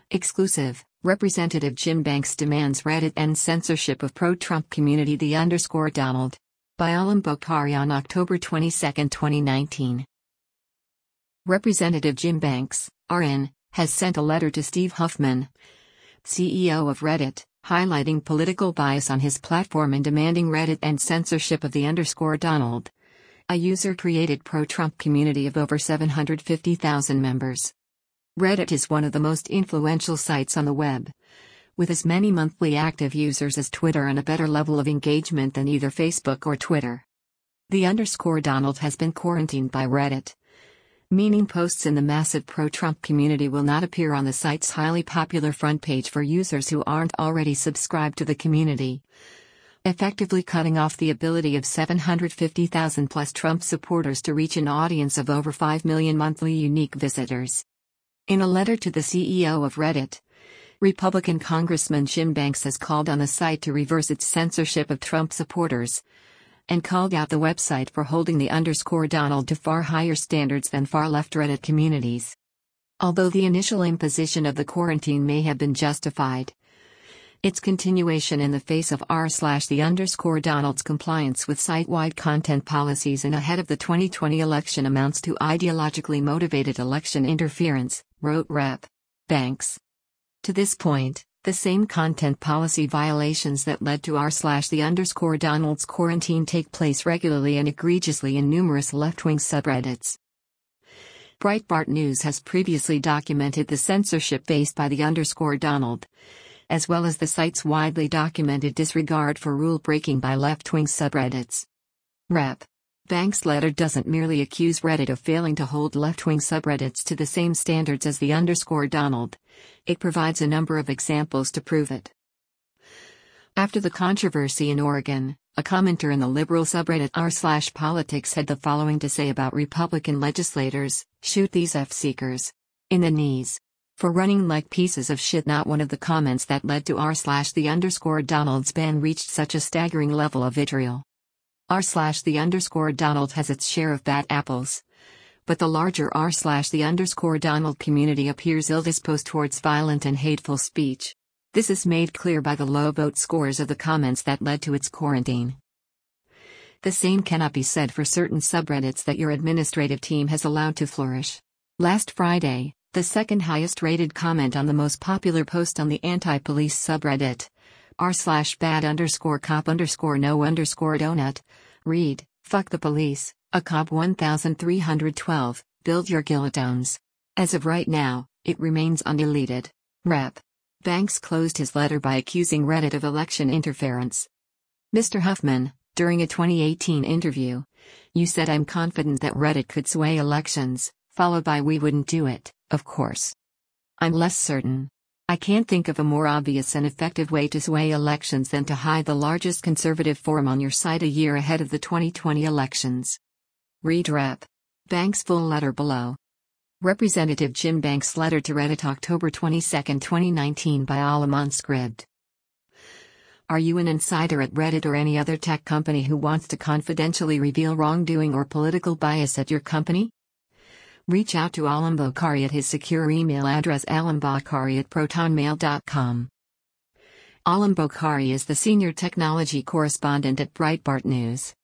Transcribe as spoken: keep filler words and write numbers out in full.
Exclusive, Representative Jim Banks demands Reddit end censorship of pro-Trump community the underscore Donald. By Alam Bokhari on October twenty-second, twenty nineteen. Representative Jim Banks, R N, has sent a letter to Steve Huffman, C E O of Reddit, highlighting political bias on his platform and demanding Reddit end censorship of the underscore Donald, a user-created pro-Trump community of over seven hundred fifty thousand members. Reddit is one of the most influential sites on the web, with as many monthly active users as Twitter and a better level of engagement than either Facebook or Twitter. The underscore Donald has been quarantined by Reddit, meaning posts in the massive pro-Trump community will not appear on the site's highly popular front page for users who aren't already subscribed to the community, effectively cutting off the ability of seven hundred fifty thousand plus Trump supporters to reach an audience of over five million monthly unique visitors. In a letter to the C E O of Reddit, Republican Congressman Jim Banks has called on the site to reverse its censorship of Trump supporters, and called out the website for holding the underscore Donald to far higher standards than far-left Reddit communities. Although the initial imposition of the quarantine may have been justified, its continuation in the face of r slash the underscore Donald's compliance with site-wide content policies and ahead of the twenty twenty election amounts to ideologically motivated election interference, wrote Representative Banks. To this point, the same content policy violations that led to r slash the underscore Donald's quarantine take place regularly and egregiously in numerous left-wing subreddits. Breitbart News has previously documented the censorship faced by the underscore Donald, as well as the site's widely documented disregard for rule-breaking by left-wing subreddits. Representative Banks' letter doesn't merely accuse Reddit of failing to hold left-wing subreddits to the same standards as the underscore Donald, it provides a number of examples to prove it. After the controversy in Oregon, a commenter in the liberal subreddit r slash politics had the following to say about Republican legislators: shoot these F-seekers in the knees for running like pieces of shit. Not one of the comments that led to r slash the underscore Donald's ban reached such a staggering level of vitriol. r slash the underscore Donald has its share of bad apples, but the larger r slash the underscore Donald community appears ill-disposed towards violent and hateful speech. This is made clear by the low vote scores of the comments that led to its quarantine. The same cannot be said for certain subreddits that your administrative team has allowed to flourish. Last Friday, the second highest rated comment on the most popular post on the anti-police subreddit, r slash bad underscore cop underscore no underscore donut, read, fuck the police, a cop one thousand three hundred twelve, build your guillotines. As of right now, it remains undeleted. Representative Banks closed his letter by accusing Reddit of election interference. Mister Huffman, during a twenty eighteen interview, you said I'm confident that Reddit could sway elections, followed by we wouldn't do it, of course. I'm less certain. I can't think of a more obvious and effective way to sway elections than to hide the largest conservative forum on your site a year ahead of the twenty twenty elections. Read Representative Banks' full letter below. Representative Jim Banks' letter to Reddit October twenty-second, twenty nineteen by Alam on Scribd. Are you an insider at Reddit or any other tech company who wants to confidentially reveal wrongdoing or political bias at your company? Reach out to Alam Bokhari at his secure email address alambokhari at protonmail dot com. Alam Bokhari is the senior technology correspondent at Breitbart News.